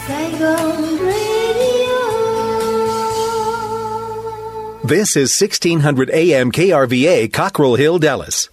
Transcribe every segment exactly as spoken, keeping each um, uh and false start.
Saigon Radio. This is sixteen hundred A M K R V A, Cockrell Hill, Dallas.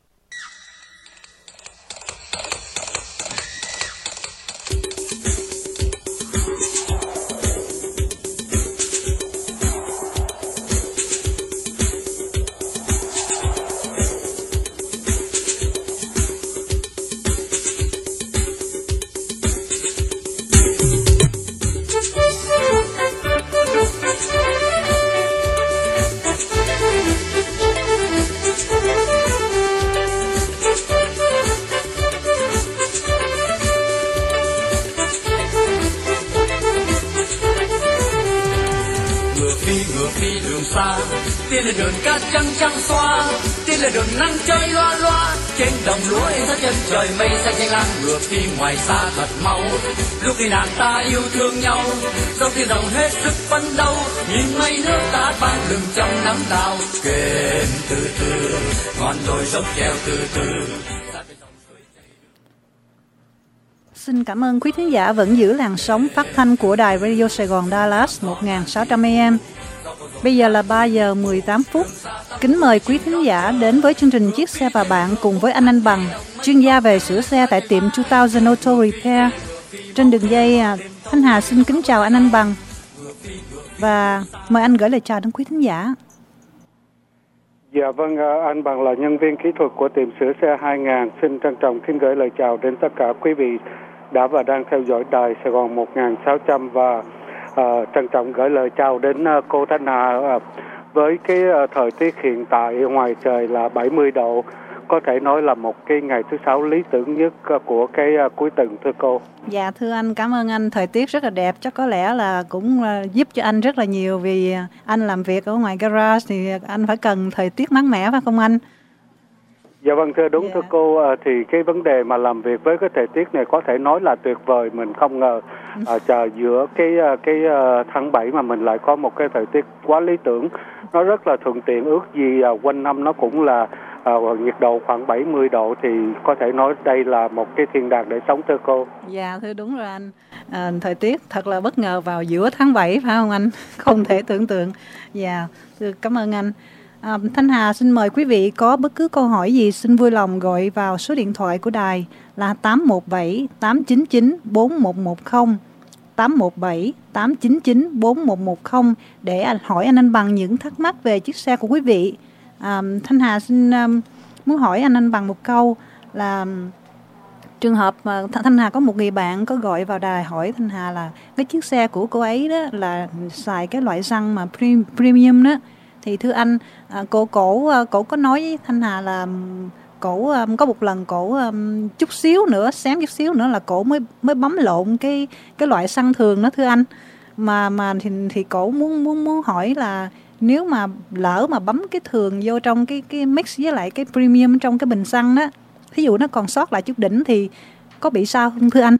Tiên là đường cát trắng trắng xoa, tiên là đường nắng chơi loa loa, trên đồng lúa in dấu chân trời mây xanh xanh lam, ngược đi ngoài xa thật mau. Lúc đi nàng ta yêu thương nhau, dòng tiền rộng hết sức phấn đấu, nhìn mây nước ta ban lừng trong nắng đào, kềnh từ từ, ngọn đồi dốc treo từ từ. Xin cảm ơn quý thính giả vẫn giữ làn sóng phát thanh của đài Radio Sài Gòn Dallas một nghìn sáu trăm A M. Bây giờ là ba giờ mười tám phút. Kính mời quý thính giả đến với chương trình Chiếc xe và bạn cùng với anh Anh Bằng, chuyên gia về sửa xe tại tiệm hai thousand Auto Repair. Trên đường dây, Thanh Hà xin kính chào anh Anh Bằng và mời anh gửi lời chào đến quý thính giả. Dạ vâng, anh Bằng là nhân viên kỹ thuật của tiệm sửa xe hai nghìn. Xin trân trọng kính gửi lời chào đến tất cả quý vị đã và đang theo dõi đài Sài Gòn một nghìn sáu trăm và Uh, trân trọng gửi lời chào đến uh, cô Thanh Hà. Uh, với cái uh, thời tiết hiện tại ngoài trời là bảy mươi độ, có thể nói là một cái ngày thứ sáu lý tưởng nhất uh, của cái uh, cuối tuần thưa cô. Dạ thưa anh, cảm ơn anh. Thời tiết rất là đẹp, chắc có lẽ là cũng uh, giúp cho anh rất là nhiều, vì uh, anh làm việc ở ngoài garage thì anh phải cần thời tiết mát mẻ phải không anh? Dạ vâng thưa đúng. Yeah. Thưa cô, thì cái vấn đề mà làm việc với cái thời tiết này có thể nói là tuyệt vời. Mình không ngờ à, chờ giữa cái cái uh, tháng bảy mà mình lại có một cái thời tiết quá lý tưởng. Nó rất là thuận tiện, ước gì uh, quanh năm nó cũng là uh, nhiệt độ khoảng bảy mươi độ, thì có thể nói đây là một cái thiên đàng để sống thưa cô. Dạ thưa đúng rồi anh. À, thời tiết thật là bất ngờ vào giữa tháng bảy phải không anh? Không thể tưởng tượng. Dạ, thưa, cảm ơn anh. À, Thanh Hà xin mời quý vị có bất cứ câu hỏi gì xin vui lòng gọi vào số điện thoại của đài là tám một bảy tám chín chín bốn một một không, tám một bảy tám chín chín bốn một một không để hỏi anh Anh Bằng những thắc mắc về chiếc xe của quý vị. À, Thanh Hà xin um, muốn hỏi anh Anh Bằng một câu là trường hợp mà Thanh Hà có một người bạn có gọi vào đài hỏi Thanh Hà là cái chiếc xe của cô ấy đó là xài cái loại xăng mà premium đó. Thì thưa anh, à, cổ cổ cổ có nói với Thanh Hà là cổ um, có một lần cổ um, chút xíu nữa, xém chút xíu nữa là cổ mới mới bấm lộn cái cái loại xăng thường đó thưa anh. Mà mà thì thì cổ muốn muốn muốn hỏi là nếu mà lỡ mà bấm cái thường vô trong cái cái mix với lại cái premium trong cái bình xăng đó, thí dụ nó còn sót lại chút đỉnh thì có bị sao không thưa anh?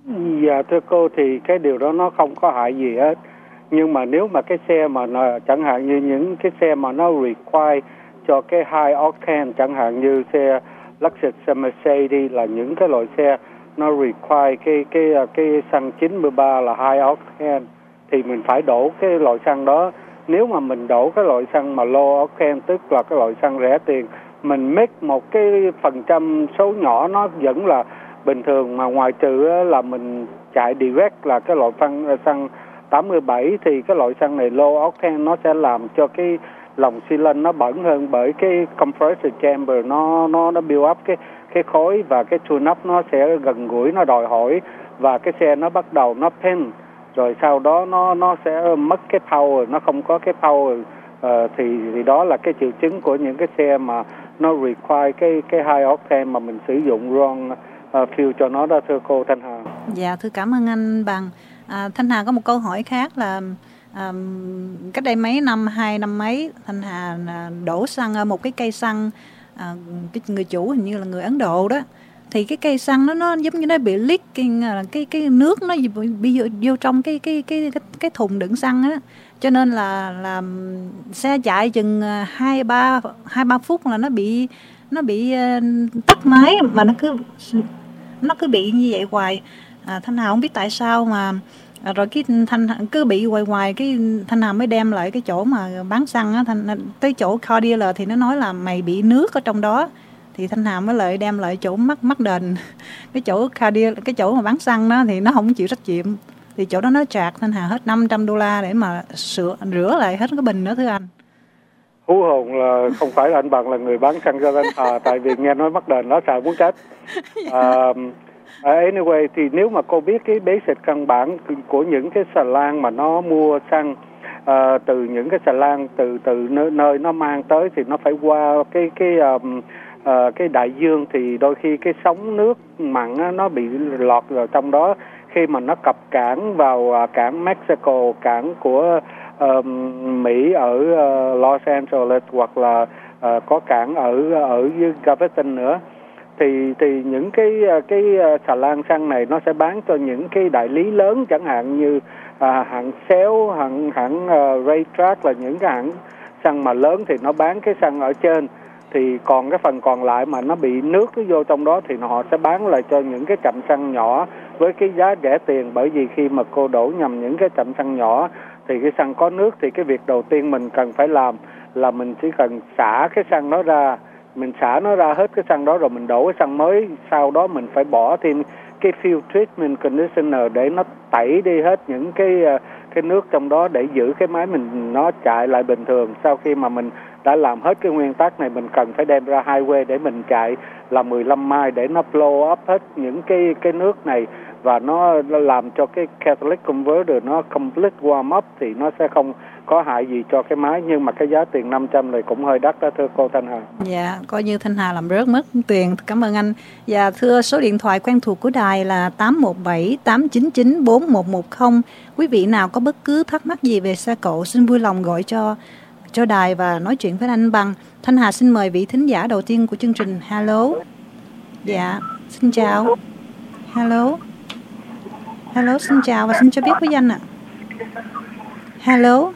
Dạ thưa cô, thì cái điều đó nó không có hại gì hết. Nhưng mà nếu mà cái xe mà nó, chẳng hạn như những cái xe mà nó require cho cái high octane, chẳng hạn như xe Lexus, xe Mercedes, là những cái loại xe nó require cái cái cái xăng chín mươi ba là high octane, thì mình phải đổ cái loại xăng đó. Nếu mà mình đổ cái loại xăng mà low octane, tức là cái loại xăng rẻ tiền, mình make một cái phần trăm số nhỏ nó vẫn là bình thường, mà ngoài trừ là mình chạy direct là cái loại xăng xăng tám mươi bảy, thì cái loại xăng này low octane nó sẽ làm cho cái lòng xi lanh nó bẩn hơn, bởi cái compressor chamber nó nó nó build up cái cái khói, và cái tune up nó sẽ gần gũi, nó đòi hỏi, và cái xe nó bắt đầu nó pen, rồi sau đó nó nó sẽ mất cái power, nó không có cái power. Uh, thì thì đó là cái triệu chứng của những cái xe mà nó require cái cái high octane mà mình sử dụng wrong uh, fuel cho nó đó thưa cô Thanh Hà. Dạ thưa cảm ơn anh Bằng. À, Thanh Hà có một câu hỏi khác là à, cách đây mấy năm, hai năm mấy, Thanh Hà đổ xăng ở một cái cây xăng, à, cái người chủ hình như là người Ấn Độ đó, thì cái cây xăng nó nó giống như nó bị leak, cái cái cái nước nó bị, bị vô, vô trong cái cái cái cái cái thùng đựng xăng á, cho nên là là xe chạy chừng hai ba hai ba phút là nó bị nó bị uh, tắt máy, mà nó cứ nó cứ bị như vậy hoài. À, Thanh Hà không biết tại sao mà À, rồi cái Thanh cứ bị hoài hoài cái Thanh Hà mới đem lại cái chỗ mà bán xăng á, Thanh tới chỗ car dealer thì nó nói là mày bị nước ở trong đó, thì Thanh Hà mới lại đem lại chỗ mắc mắc đền cái chỗ car dealer, cái chỗ mà bán xăng đó thì nó không chịu trách nhiệm, thì chỗ đó nó chạc Thanh Hà hết năm trăm đô la để mà sửa rửa lại hết cái bình nữa thưa anh. Hú hồn là không phải là anh Bằng là người bán xăng cho Thanh Hà, tại vì nghe nói mắc đền nó sợ muốn chết. Uh, anyway thì nếu mà cô biết cái basic căn bản của những cái xà lan mà nó mua xăng uh, từ những cái xà lan từ từ nơi, nơi nó mang tới thì nó phải qua cái cái um, uh, cái đại dương, thì đôi khi cái sóng nước mặn á, nó bị lọt vào trong đó khi mà nó cập cảng vào uh, cảng Mexico, cảng của uh, Mỹ ở uh, Los Angeles, hoặc là uh, có cảng ở ở Galveston nữa. Thì thì những cái cái xà lan xăng này nó sẽ bán cho những cái đại lý lớn, chẳng hạn như à, hãng Shell, hãng hãng uh, Raytrack, là những cái hãng xăng mà lớn thì nó bán cái xăng ở trên, thì còn cái phần còn lại mà nó bị nước nó vô trong đó thì họ sẽ bán lại cho những cái trạm xăng nhỏ với cái giá rẻ tiền. Bởi vì khi mà cô đổ nhầm những cái trạm xăng nhỏ thì cái xăng có nước, thì cái việc đầu tiên mình cần phải làm là mình chỉ cần xả cái xăng đó ra, mình xả nó ra hết cái xăng đó rồi mình đổ cái xăng mới. Sau đó mình phải bỏ thêm cái fuel treatment conditioner để nó tẩy đi hết những cái cái nước trong đó để giữ cái máy mình nó chạy lại bình thường. Sau khi mà mình đã làm hết cái nguyên tắc này, mình cần phải đem ra highway để mình chạy là mười lăm mile để nó blow up hết những cái cái nước này, và nó, nó làm cho cái catalytic converter nó complete warm up, thì nó sẽ không có hại gì cho cái máy. Nhưng mà cái giá tiền năm trăm này cũng hơi đắt đó thưa cô Thanh Hà. Dạ, coi như Thanh Hà làm rớt mất tiền. Cảm ơn anh. Và thưa, số điện thoại quen thuộc của đài là tám một bảy tám chín chín bốn một một không. Quý vị nào có bất cứ thắc mắc gì về xe cộ xin vui lòng gọi cho cho đài và nói chuyện với anh Bằng. Thanh Hà xin mời vị thính giả đầu tiên của chương trình. Hello. Dạ, xin chào. Hello. Hello, xin chào và xin cho biết với danh ạ. Hello.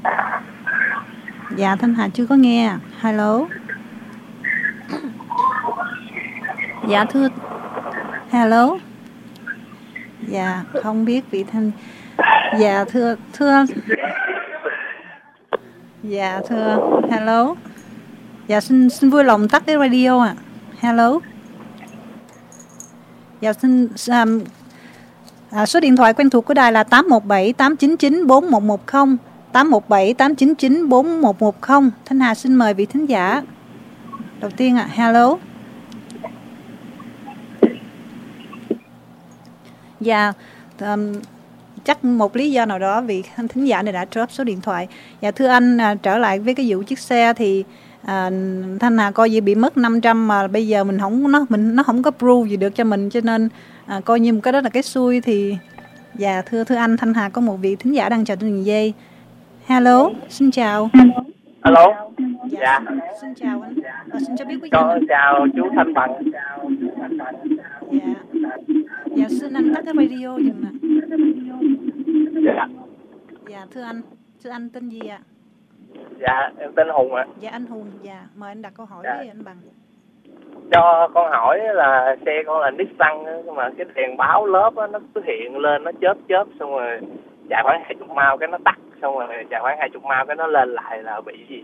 Dạ, Thanh Hà chưa có nghe. Hello. Dạ thưa. Hello. Dạ, không biết vị Thanh. Dạ thưa thưa. Dạ thưa. Hello. Dạ xin xin vui lòng tắt cái radio ạ. À. Hello. Dạ xin um, à, số điện thoại quen thuộc của đài là tám một bảy tám chín chín bốn một một không. tám một bảy tám chín chín bốn một một không. Thanh Hà xin mời vị thính giả đầu tiên ạ. À. Hello. Dạ, um, chắc một lý do nào đó vị thính giả này đã drop số điện thoại. Dạ thưa anh, à, trở lại với cái vụ chiếc xe thì à, Thanh Hà coi như bị mất năm trăm mà bây giờ mình không nó mình nó không có prove gì được cho mình, cho nên à, coi như cái đó là cái xui. Thì dạ thưa thưa anh, Thanh Hà có một vị thính giả đang chờ trên đường dây. Hello, xin chào. Hello. Dạ, Dạ. Xin, xin chào anh. À, xin cho biết quý Cho, vị. chào chú Thanh Bằng. Dạ. Dạ xin anh tắt cái radio dùm ạ. Dạ. Dạ thưa anh, thưa anh tên gì ạ? Dạ, em tên Hùng ạ. Dạ anh Hùng. Dạ, mời anh đặt câu hỏi Dạ. với anh Bằng. Cho con hỏi là xe con là Nissan nhưng mà cái đèn báo lớp á, nó cứ hiện lên nó chớp chớp, xong rồi chạy khoảng hai chục mile cái nó tắt, xong rồi chạy khoảng hai chục mile cái nó lên lại, là bị gì?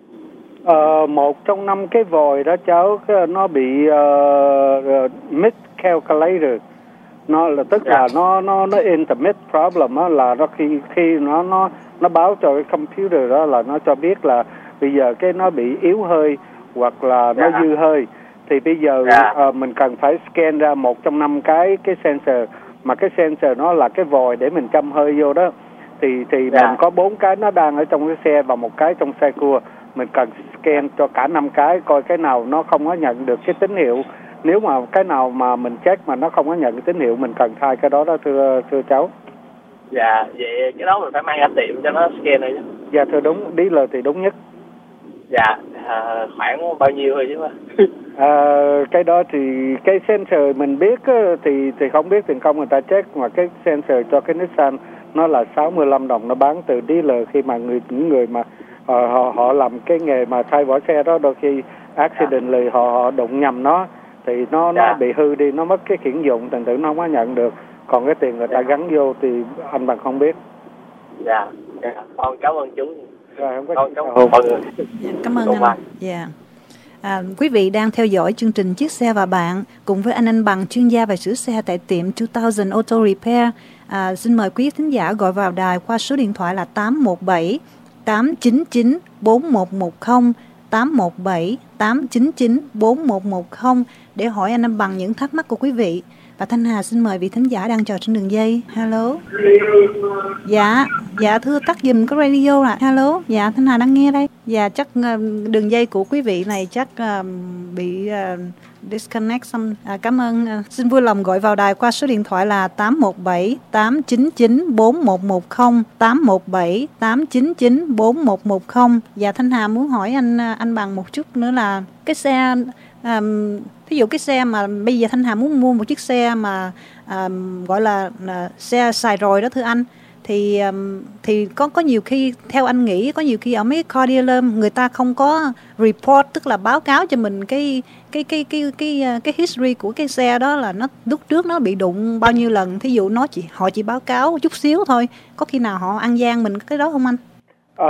Ờ, một trong năm cái vòi đó cháu, nó bị uh, miscalculated. Nó là tức Dạ. là nó nó nó intermit problem á, là nó khi khi nó nó nó báo cho cái computer đó là nó cho biết là bây giờ cái nó bị yếu hơi hoặc là Dạ. nó dư hơi, thì bây giờ Dạ. uh, mình cần phải scan ra một trong năm cái cái sensor, mà cái sensor nó là cái vòi để mình châm hơi vô đó, thì thì Dạ. mình có bốn cái nó đang ở trong cái xe và một cái trong xe cua, mình cần scan cho cả năm cái coi cái nào nó không có nhận được cái tín hiệu. Nếu mà cái nào mà mình check mà nó không có nhận cái tín hiệu, mình cần thay cái đó đó thưa thưa cháu. Dạ, vậy cái đó mình phải mang ra tiệm cho nó scan rồi chứ. Dạ thưa đúng, dealer thì đúng nhất. Dạ, à, khoảng bao nhiêu thôi chứ mà. À, cái đó thì cái sensor mình biết á, thì thì không biết tiền công người ta check, mà cái sensor cho cái Nissan nó là sáu mươi lăm đồng, nó bán từ dealer khi mà người những người mà uh, họ họ làm cái nghề mà thay vỏ xe đó, đôi khi accident họ họ đụng nhầm nó thì nó Dạ. nó bị hư đi, nó mất cái khiển dụng, thành thử nó không có nhận được. còn cái tiền người ta gắn vô thì anh Bằng không biết. Dạ, dạ. Con cảm ơn chú. Rồi, không có Con gì cảm đâu. ơn mọi người. Dạ, cảm ơn Đúng anh. rồi. Dạ. À, quý vị đang theo dõi chương trình Chiếc Xe và Bạn cùng với anh Anh Bằng, chuyên gia về sửa xe tại tiệm hai nghìn Auto Repair. À, xin mời quý thính giả gọi vào đài qua số điện thoại là tám một bảy tám chín chín bốn một một không, tám một bảy tám chín chín bốn một một không để hỏi anh Anh Bằng những thắc mắc của quý vị. Và Thanh Hà xin mời vị thính giả đang chờ trên đường dây. Hello. Dạ, dạ thưa tắt giùm cái radio ạ. Hello, dạ Thanh Hà đang nghe đây. Dạ chắc uh, đường dây của quý vị này chắc uh, bị uh, disconnect xong. À, cảm ơn. Uh, xin vui lòng gọi vào đài qua số điện thoại là tám một bảy tám chín chín bốn một một không, tám một bảy tám chín chín bốn một một không. Dạ Thanh Hà muốn hỏi anh anh Bằng một chút nữa là cái xe um, ví dụ cái xe mà bây giờ Thanh Hà muốn mua một chiếc xe mà um, gọi là uh, xe xài rồi đó thưa anh, thì um, thì có có nhiều khi theo anh nghĩ có nhiều khi ở mấy car dealer người ta không có report, tức là báo cáo cho mình cái cái cái cái cái cái, cái history của cái xe đó là nó lúc trước nó bị đụng bao nhiêu lần. Thí dụ nó chỉ họ chỉ báo cáo chút xíu thôi, có khi nào họ ăn gian mình cái đó không anh? Ờ,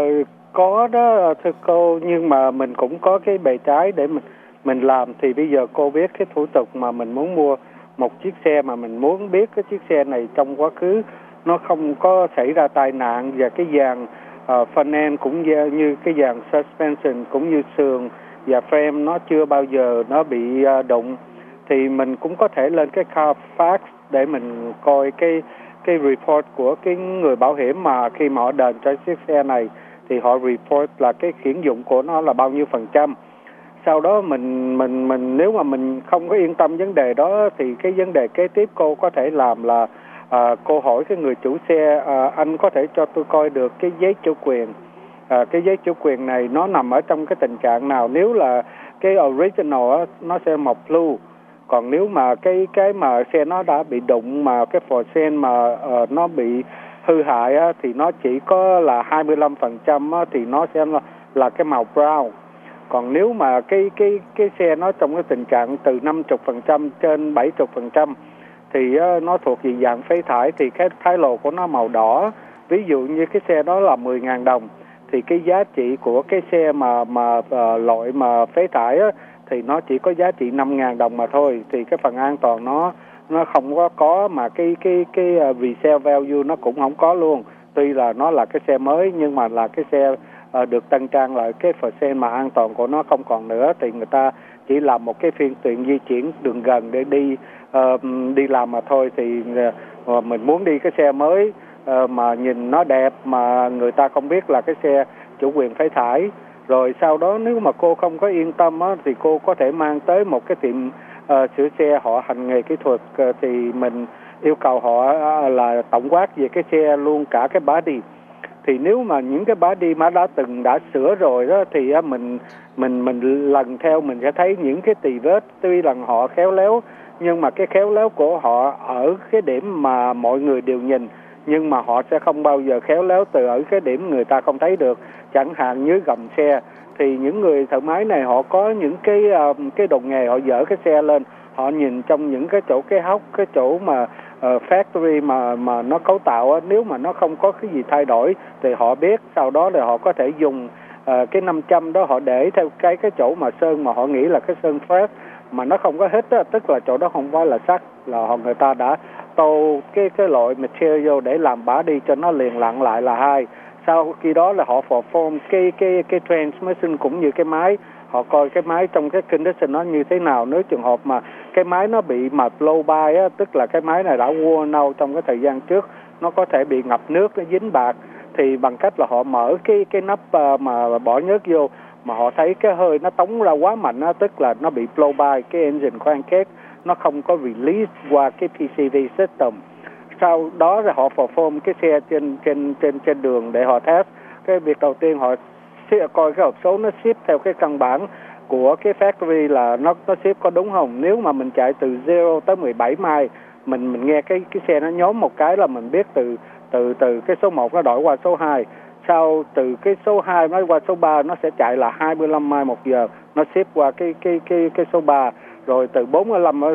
có đó thưa cô, nhưng mà mình cũng có cái bề trái để mình mình làm. Thì bây giờ cô biết cái thủ tục mà mình muốn mua một chiếc xe, mà mình muốn biết cái chiếc xe này trong quá khứ nó không có xảy ra tai nạn, và cái dàn uh, front end cũng như, như cái dàn suspension cũng như sườn và frame nó chưa bao giờ nó bị uh, đụng, thì mình cũng có thể lên cái Carfax để mình coi cái cái report của cái người bảo hiểm mà khi mà họ đền cho chiếc xe này thì họ report là cái khiển dụng của nó là bao nhiêu phần trăm. Sau đó mình mình mình nếu mà mình không có yên tâm vấn đề đó thì cái vấn đề kế tiếp cô có thể làm là à, cô hỏi cái người chủ xe, à, anh có thể cho tôi coi được cái giấy chủ quyền, à, cái giấy chủ quyền này nó nằm ở trong cái tình trạng nào. Nếu là cái original á, nó sẽ màu blue, còn nếu mà cái cái mà xe nó đã bị đụng mà cái for sale mà uh, nó bị hư hại á, thì nó chỉ có là hai mươi lăm phần trăm á, thì nó sẽ là, là cái màu brown. Còn nếu mà cái cái cái xe nó trong cái tình trạng từ năm mươi phần trăm trên bảy mươi phần trăm thì uh, nó thuộc về dạng phế thải, thì cái thái lộ của nó màu đỏ. Ví dụ như cái xe đó là mười nghìn đồng thì cái giá trị của cái xe mà mà uh, loại mà phế thải á, thì nó chỉ có giá trị năm nghìn đồng mà thôi, thì cái phần an toàn nó nó không có có mà cái cái cái uh, resale value nó cũng không có luôn. Tuy là nó là cái xe mới nhưng mà là cái xe uh, được tân trang lại, cái phần xe mà an toàn của nó không còn nữa, thì người ta chỉ làm một cái phương tiện di chuyển đường gần để đi uh, đi làm mà thôi. Thì uh, mình muốn đi cái xe mới uh, mà nhìn nó đẹp mà người ta không biết là cái xe chủ quyền phế thải. Rồi sau đó nếu mà cô không có yên tâm á, thì cô có thể mang tới một cái tiệm uh, sửa xe họ hành nghề kỹ thuật, uh, thì mình yêu cầu họ uh, là tổng quát về cái xe luôn cả cái body. Thì nếu mà những cái body mà đã từng đã sửa rồi đó thì uh, mình mình mình lần theo mình sẽ thấy những cái tì vết. Tuy rằng họ khéo léo nhưng mà cái khéo léo của họ ở cái điểm mà mọi người đều nhìn, nhưng mà họ sẽ không bao giờ khéo léo từ ở cái điểm người ta không thấy được. Chẳng hạn như gầm xe thì những người thợ máy này họ có những cái uh, cái đồ nghề, họ dỡ cái xe lên, họ nhìn trong những cái chỗ cái hốc, cái chỗ mà uh, factory mà mà nó cấu tạo á, nếu mà nó không có cái gì thay đổi thì họ biết. Sau đó thì họ có thể dùng uh, cái năm trăm đó họ để theo cái cái chỗ mà sơn mà họ nghĩ là cái sơn fresh mà nó không có hít á, tức là chỗ đó không phải là sắt, là họ người ta đã tô cái cái loại material để làm bả đi cho nó liền lặn lại là hai. Sau khi đó là họ perform cái cái cái transmission cũng như cái máy, họ coi cái máy trong cái condition nó như thế nào. Nếu trường hợp mà cái máy nó bị mà blow by á, tức là cái máy này đã worn out trong cái thời gian trước, nó có thể bị ngập nước, nó dính bạc, thì bằng cách là họ mở cái cái nắp uh, mà bỏ nhớt vô mà họ thấy cái hơi nó tống ra quá mạnh á, tức là nó bị blow by, cái engine khoan két nó không có release qua cái pê xê vê system. Sau đó là họ perform cái xe trên trên trên trên đường để họ test. Cái việc đầu tiên họ coi cái hộp số nó ship theo cái căn bản của cái factory là nó nó ship có đúng không. Nếu mà mình chạy từ zero tới mười bảy mile, mình mình nghe cái cái xe nó nhóm một cái là mình biết từ từ từ cái số một nó đổi qua số hai. Sau từ cái số hai nó qua số ba nó sẽ chạy là hai mươi lăm mile một giờ, nó ship qua cái cái cái cái số ba. Rồi từ bốn mươi lăm nó ship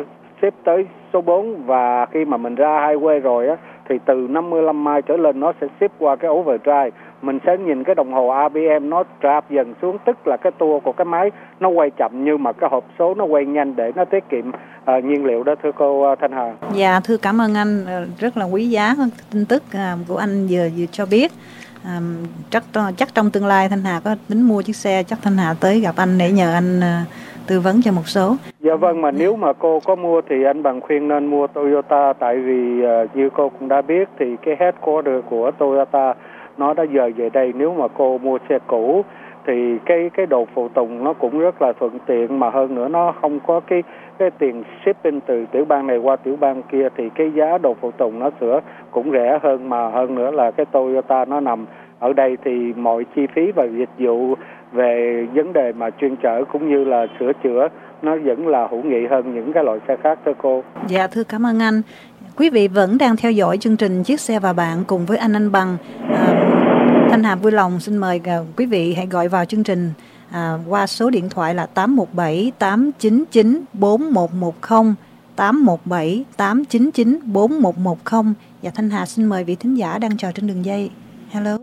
xếp tới số bốn, và khi mà mình ra highway rồi á thì từ năm mươi lăm mile trở lên nó sẽ xếp qua cái overdrive. Mình sẽ nhìn cái đồng hồ rờ pê em nó drop dần xuống, tức là cái tua của cái máy nó quay chậm nhưng mà cái hộp số nó quay nhanh để nó tiết kiệm uh, nhiên liệu đó, thưa cô Thanh Hà. Dạ, thưa cảm ơn anh, rất là quý giá tin tức của anh vừa vừa cho biết. À, chắc chắc trong tương lai Thanh Hà có tính mua chiếc xe, chắc Thanh Hà tới gặp anh để nhờ anh uh, tư vấn cho một số. Dạ vâng, mà nếu mà cô có mua thì anh bằng khuyên nên mua Toyota, tại vì uh, như cô cũng đã biết thì cái headquarter của Toyota nó đã dời về đây. Nếu mà cô mua xe cũ thì cái cái đồ phụ tùng nó cũng rất là thuận tiện, mà hơn nữa nó không có cái cái tiền shipping từ tiểu bang này qua tiểu bang kia, thì cái giá đồ phụ tùng nó sửa cũng rẻ hơn, mà hơn nữa là cái Toyota nó nằm ở đây thì mọi chi phí và dịch vụ về vấn đề mà chuyên chở cũng như là sửa chữa nó vẫn là hữu nghị hơn những cái loại xe khác, thưa cô. Dạ, thưa cảm ơn anh. Quý vị vẫn đang theo dõi chương trình Chiếc Xe Và Bạn cùng với anh Anh Bằng. À, Thanh Hà vui lòng xin mời quý vị hãy gọi vào chương trình à, qua số điện thoại là tám một bảy tám chín chín bốn một một không, tám một bảy tám chín chín bốn một một không. Và Thanh Hà xin mời vị thính giả đang chờ trên đường dây. Hello.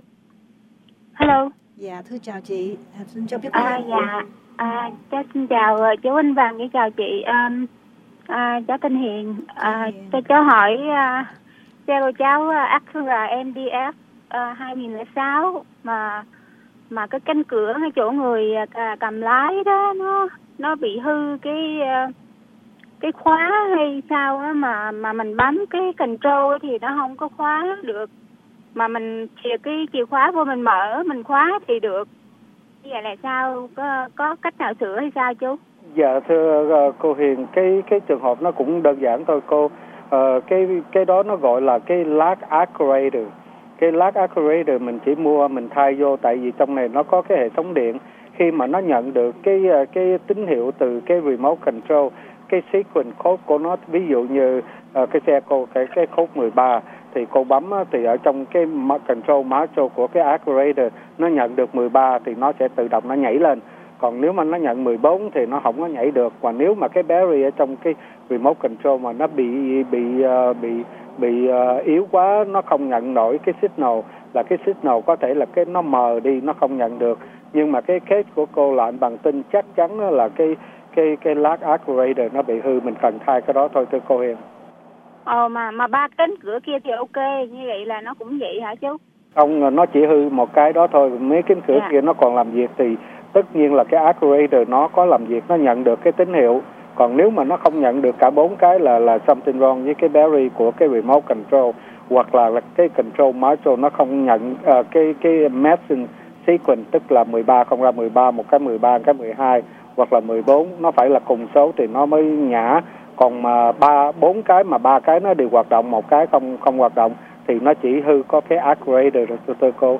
Hello. Dạ, thưa chào chị. À, xin cho biết. À, dạ. À, cháu xin chào chú Anh Bằng, với chào chị. Um, à, cháu tên Hiền. À, cho cháu hỏi uh, xe của cháu uh, Acura em đê ép uh, hai nghìn lẻ sáu mà mà cái cánh cửa ngay chỗ người uh, cầm lái đó nó nó bị hư cái uh, cái khóa hay sao á, mà mà mình bấm cái control thì nó không có khóa được, mà mình chìa cái chìa khóa vô mình mở mình khóa thì được. Như vậy là sao, có có cách nào sửa hay sao chú? Dạ thưa uh, cô Hiền, cái cái trường hợp nó cũng đơn giản thôi cô. Uh, cái cái đó nó gọi là cái lag actuator. Cái lag actuator mình chỉ mua mình thay vô, tại vì trong này nó có cái hệ thống điện. Khi mà nó nhận được cái cái tín hiệu từ cái remote control, cái sequence code của nó, ví dụ như uh, cái xe cô cái cái code mười ba thì cô bấm thì ở trong cái control module của cái actuator nó nhận được mười ba thì nó sẽ tự động nó nhảy lên. Còn nếu mà nó nhận mười bốn thì nó không có nhảy được. Và nếu mà cái battery ở trong cái remote control mà nó bị bị uh, bị bị uh, yếu quá, nó không nhận nổi cái signal, là cái signal có thể là cái nó mờ đi, nó không nhận được. Nhưng mà cái case của cô là anh bằng tin chắc chắn là cái cái cái lag actuator nó bị hư, mình cần thay cái đó thôi, thưa cô Hiền. Ờ mà mà ba cánh cửa kia thì ok, như vậy là nó cũng vậy hả chú? Không, nó chỉ hư một cái đó thôi, mấy cánh cửa yeah. kia nó còn làm việc thì tất nhiên là cái actuator nó có làm việc, nó nhận được cái tín hiệu. Còn nếu mà nó không nhận được cả bốn cái là là something wrong với cái battery của cái remote control, hoặc là, là cái control module nó không nhận uh, cái cái matching sequence, tức là mười ba không ra mười ba, một cái mười ba, một cái mười hai, hoặc là mười bốn, nó phải là cùng số thì nó mới nhả. Còn mà ba bốn cái mà ba cái nó đều hoạt động, một cái không không hoạt động thì nó chỉ hư có cái actuator rồi, thưa cô.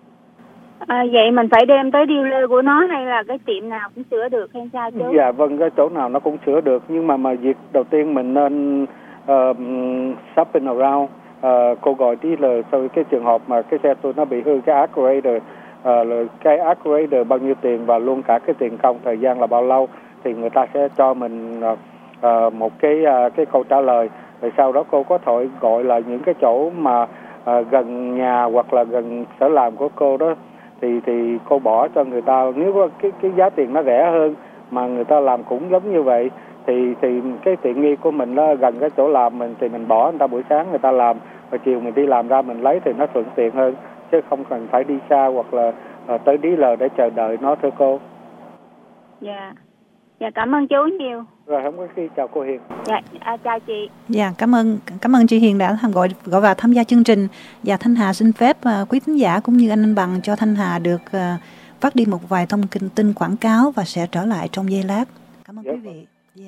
À, vậy mình phải đem tới dealer của nó hay là cái tiệm nào cũng sửa được hay sao chú? Dạ vâng, cái chỗ nào nó cũng sửa được, nhưng mà mà việc đầu tiên mình nên uh, shopping around. Uh, cô gọi dealer sau cái trường hợp mà cái xe tôi nó bị hư cái actuator, uh, cái actuator bao nhiêu tiền và luôn cả cái tiền công, thời gian là bao lâu, thì người ta sẽ cho mình uh, uh, một cái uh, cái câu trả lời. Rồi sau đó cô có thể gọi là những cái chỗ mà uh, gần nhà hoặc là gần sở làm của cô đó, thì thì cô bỏ cho người ta. Nếu có cái cái giá tiền nó rẻ hơn mà người ta làm cũng giống như vậy thì thì cái tiện nghi của mình nó gần cái chỗ làm mình, thì mình bỏ người ta buổi sáng người ta làm, và chiều mình đi làm ra mình lấy thì nó thuận tiện hơn, chứ không cần phải đi xa hoặc là uh, tới dealer để chờ đợi nó, thưa cô. Dạ, dạ cảm ơn chú nhiều. Rồi không có khi, chào cô Hiền. Dạ, à, chào chị. Dạ, cảm ơn cảm ơn chị Hiền đã tham gọi gọi vào tham gia chương trình. Và Thanh Hà xin phép uh, quý thính giả cũng như anh Anh Bằng cho Thanh Hà được uh, phát đi một vài thông tin quảng cáo và sẽ trở lại trong giây lát. Cảm ơn yeah. quý vị. Yeah.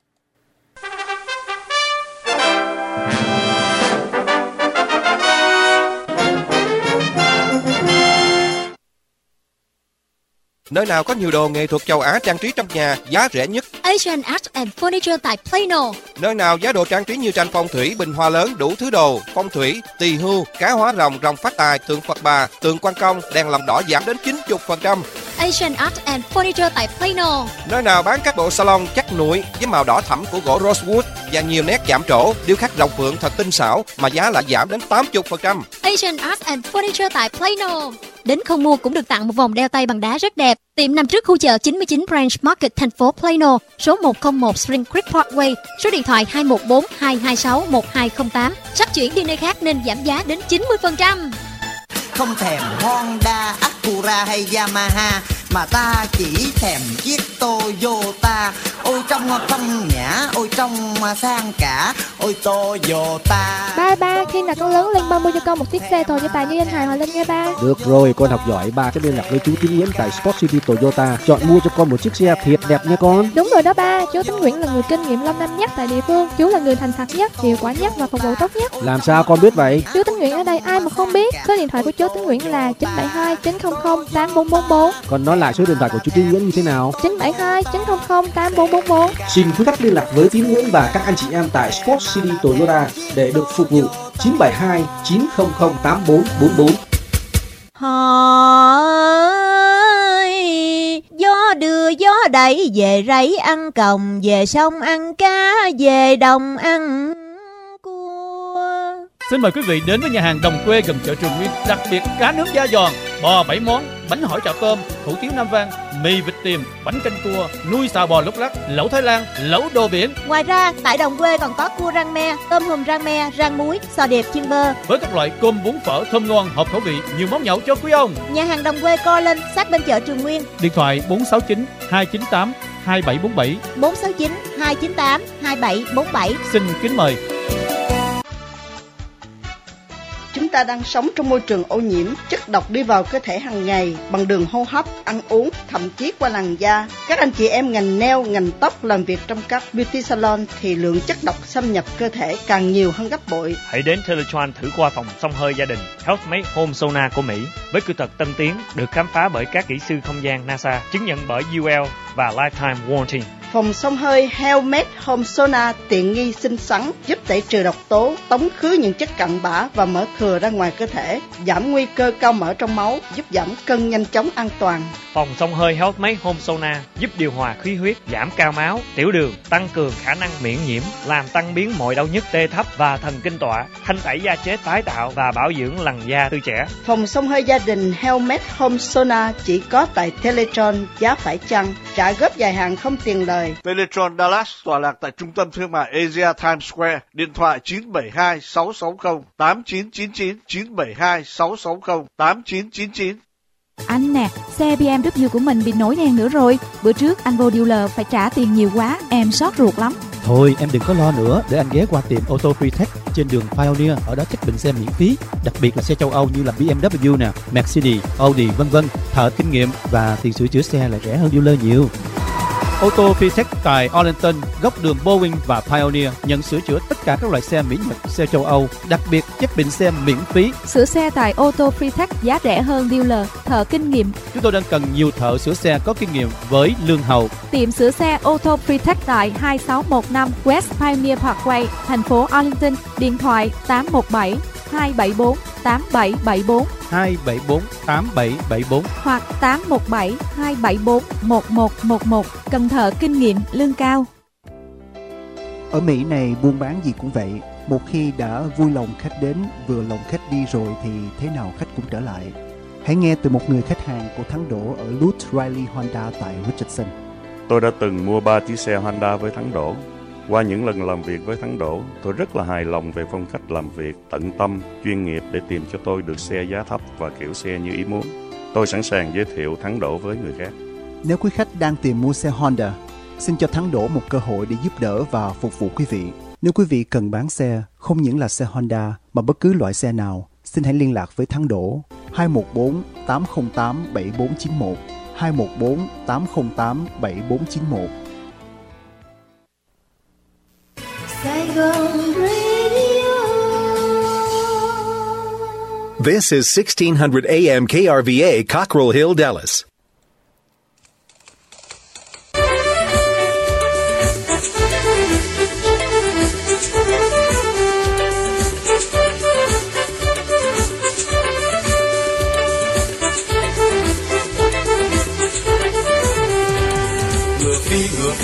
Nơi nào có nhiều đồ nghệ thuật châu Á trang trí trong nhà, giá rẻ nhất. Asian Art and Furniture tại Plano. Nơi nào giá đồ trang trí như tranh phong thủy, bình hoa lớn, đủ thứ đồ, phong thủy, tỳ hưu, cá hóa rồng, rồng phát tài, tượng Phật Bà, tượng Quan Công, đèn lồng đỏ giảm đến chín mươi phần trăm. Asian Art and Furniture tại Plano. Nơi nào bán các bộ salon chắc nụi với màu đỏ thẫm của gỗ rosewood và nhiều nét chạm trổ, điêu khắc rồng phượng thật tinh xảo mà giá lại giảm đến tám mươi phần trăm. Asian Art and Furniture tại Plano. Đến không mua cũng được tặng một vòng đeo tay bằng đá rất đẹp. Tiệm nằm trước khu chợ chín mươi chín Branch Market, thành phố Plano, số một không một Spring Creek Parkway, số điện thoại hai một bốn hai hai sáu một hai không tám. Sắp chuyển đi nơi khác nên giảm giá đến chín mươi phần trăm. Không thèm Honda, Acura hay Yamaha, mà ta chỉ thèm chiếc Toyota. Ôi trong phong nhã, ôi trong sang cả, ôi Toyota. Ba ba, khi nào con lớn lên ba mua cho con một chiếc xe Toyota như anh Hải Hòa Linh nha ba. Được rồi, con học giỏi, ba sẽ liên lạc với chú Tín Nguyễn tại Sport City Toyota, chọn mua cho con một chiếc xe thiệt đẹp nha con. Đúng rồi đó ba, chú Tín Nguyễn là người kinh nghiệm lâu năm nhất tại địa phương, chú là người thành thật nhất, hiệu quả nhất và phục vụ tốt nhất. Làm sao con biết vậy? Chú Tín Nguyễn ở đây ai mà không biết. Số điện thoại của chú Tín Nguyễn là chín bảy hai chín không không tám bốn bốn bốn. Còn nói lại số điện thoại của chú Tín Nguyễn như thế nào? chín bảy hai chín không không tám bốn bốn bốn. Xin quý khách liên lạc với Tín Nguyễn và các anh chị em tại Sport City Toyota để được phục vụ. Chín bảy hai chín không không tám bốn bốn bốn. Họ ơi, gió đưa gió đẩy, về rẫy ăn còng, về sông ăn cá, về đồng ăn cua. Xin mời quý vị đến với nhà hàng Đồng Quê gần chợ Trường Nguyên, đặc biệt cá nướng da giòn, bò bảy món, bánh hỏi chảo tôm, hủ tiếu Nam Vang, mì vịt tiềm, bánh canh cua, nuôi xào bò lúc lắc, lẩu Thái Lan, lẩu đồ biển. Ngoài ra, tại Đồng Quê còn có cua rang me, tôm hùm rang me, rang muối, sò điệp chiên bơ. Với các loại cơm bún phở thơm ngon, hợp khẩu vị, nhiều món nhậu cho quý ông. Nhà hàng Đồng Quê co lên sát bên chợ Trường Nguyên. Điện thoại bốn sáu chín hai chín tám hai bảy bốn bảy. bốn sáu chín hai chín tám hai bảy bốn bảy. Xin kính mời. Chúng ta đang sống trong môi trường ô nhiễm, chất độc đi vào cơ thể hàng ngày bằng đường hô hấp, ăn uống, thậm chí qua làn da. Các anh chị em ngành nail, ngành tóc làm việc trong các beauty salon thì lượng chất độc xâm nhập cơ thể càng nhiều hơn gấp bội. Hãy đến Teletron thử qua phòng xông hơi gia đình Healthmade Home Sauna của Mỹ với kỹ thuật tân tiến được khám phá bởi các kỹ sư không gian NASA, chứng nhận bởi u lờ và Lifetime Warranty. Phòng xông hơi Healthmade Home Sauna tiện nghi xinh xắn, giúp tẩy trừ độc tố, tống khứ những chất cặn bã và mỡ thừa ra ngoài cơ thể, giảm nguy cơ cao mỡ trong máu, giúp giảm cân nhanh chóng, an toàn. Phòng xông hơi Healthmade Home Sauna giúp điều hòa khí huyết, giảm cao máu, tiểu đường, tăng cường khả năng miễn nhiễm, làm tăng biến mọi đau nhức tê thấp và thần kinh tọa, thanh tẩy da chết tái tạo và bảo dưỡng làn da tươi trẻ. Phòng xông hơi gia đình Healthmade Home Sauna chỉ có tại Teletron, giá phải chăng, trả góp dài hạn không tiền lời. Teletron Dallas tọa lạc tại trung tâm thương mại Asia Times Square, điện thoại chín bảy hai sáu sáu không tám chín chín chín, chín bảy hai sáu sáu không tám chín chín chín. Anh nè, xe bê em vê của mình bị nổi đèn nữa rồi. Bữa trước anh vô dealer phải trả tiền nhiều quá, em xót ruột lắm. Thôi em đừng có lo nữa, để anh ghé qua tiệm Auto Free Tech trên đường Pioneer, ở đó check bệnh xe miễn phí, đặc biệt là xe châu Âu như là bê em vê nè, Mercedes, Audi vân vân, thợ kinh nghiệm và tiền sửa chữa xe lại rẻ hơn dealer nhiều. Auto Free Tech tại Arlington, góc đường Boeing và Pioneer, nhận sửa chữa tất cả các loại xe Mỹ Nhật, xe châu Âu, đặc biệt check bệnh xe miễn phí. Sửa xe tại Auto Free Tech giá rẻ hơn dealer, thợ kinh nghiệm. Chúng tôi đang cần nhiều thợ sửa xe có kinh nghiệm với lương hậu. Tiệm sửa xe Auto Free Tech tại hai sáu một năm West Pioneer Parkway, thành phố Arlington, điện thoại tám một bảy hai bảy bốn tám bảy bảy bốn, hai bảy bốn tám bảy bảy bốn hoặc tám một bảy hai bảy bốn một một một một. Cần thợ kinh nghiệm, lương cao. Ở Mỹ này buôn bán gì cũng vậy, một khi đã vui lòng khách đến, vừa lòng khách đi rồi thì thế nào khách cũng trở lại. Hãy nghe từ một người khách hàng của Thắng Đỗ ở Lutz Riley Honda tại Richardson. Tôi đã từng mua ba chiếc xe Honda với Thắng Đỗ. Qua những lần làm việc với Thắng Đỗ, tôi rất là hài lòng về phong cách làm việc tận tâm, chuyên nghiệp để tìm cho tôi được xe giá thấp và kiểu xe như ý muốn. Tôi sẵn sàng giới thiệu Thắng Đỗ với người khác. Nếu quý khách đang tìm mua xe Honda, xin cho Thắng Đỗ một cơ hội để giúp đỡ và phục vụ quý vị. Nếu quý vị cần bán xe, không những là xe Honda mà bất cứ loại xe nào, xin hãy liên lạc với Thắng Đỗ hai một bốn tám không tám bảy bốn chín một, hai một bốn tám không tám bảy bốn chín một. Saigon Radio. This is sixteen hundred A M K R V A, Cockrell Hill, Dallas.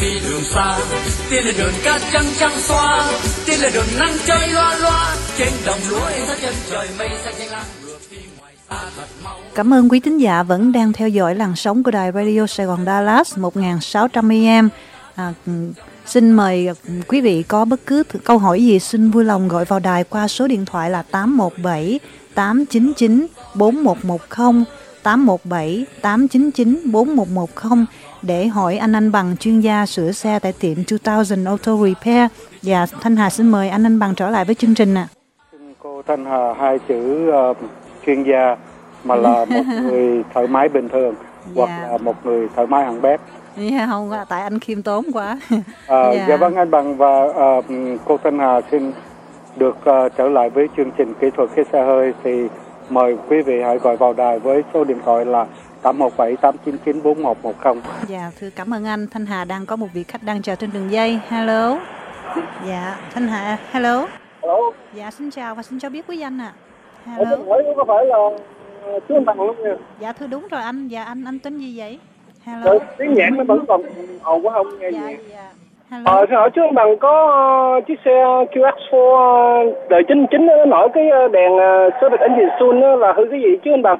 đi đường xa. Tiến lên đường cát trắng trắng xóa, tiến lên đường nắng chơi loa loa. Trên đồng lúa in dấu chân trời mây xanh xanh lam ngược đi ngoài xa thật mau. Cảm ơn quý thính giả vẫn đang theo dõi làn sóng của đài Radio Sài Gòn Dallas một nghìn sáu trăm A M. À, xin mời quý vị có bất cứ câu hỏi gì xin vui lòng gọi vào đài qua số điện thoại là tám một bảy tám chín chín bốn một một không, tám một bảy tám chín chín bốn một một không để hỏi anh Anh Bằng, chuyên gia sửa xe tại tiệm hai nghìn Auto Repair. Và Thanh Hà xin mời anh Anh Bằng trở lại với chương trình ạ. Xin cô Thanh Hà hai chữ uh, chuyên gia mà là một người thợ máy bình thường hoặc Dạ. là một người thợ máy hạng bét. Yeah, không, tại anh khiêm tốn quá. À, Dạ. Dạ vâng anh Bằng và uh, cô Thanh Hà xin được uh, trở lại với chương trình kỹ thuật cái xe hơi thì mời quý vị hãy gọi vào đài với số điện thoại là tám một bảy tám chín chín bốn một một không. Dạ, thưa cảm ơn anh. Thanh Hà đang có một vị khách đang chờ trên đường dây. Hello. Dạ, Thanh Hà, hello. Hello. Dạ, xin chào và xin cho biết quý danh ạ. À. Hello. Em hỏi có phải là chú anh Bằng không nha? Dạ thưa đúng rồi anh. Dạ anh anh tính gì vậy? Hello. Rồi, tiếng nhạc nó vẫn còn ồn quá không nghe dạ, gì. Dạ. Hello. Ờ, xin hỏi chú anh Bằng có uh, chiếc xe Q X bốn uh, đời chín chín nó nổi cái đèn uh, Service Engine Soon đó là hư cái gì chú anh Bằng?